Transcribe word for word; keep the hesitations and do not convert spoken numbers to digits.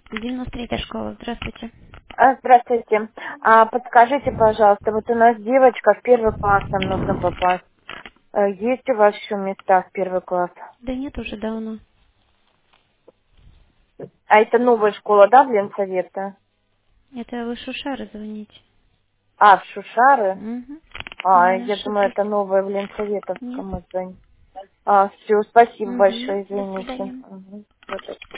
девяносто третья школа, здравствуйте. А, Здравствуйте. А, подскажите, пожалуйста, вот у нас девочка в первый класс, нам нужно попасть. Э, Есть у вас еще места в первый класс? Да нет, уже давно. А это новая школа, да, в Ленсовета? Это вы Шушары звоните. А, в Шушары? Угу. А, Не я думаю, это ошиблись. новая в Нет. Ленсоветовском мы звоним. А, все, спасибо Угу. большое, До извините. свидания. Мгм. Вот это.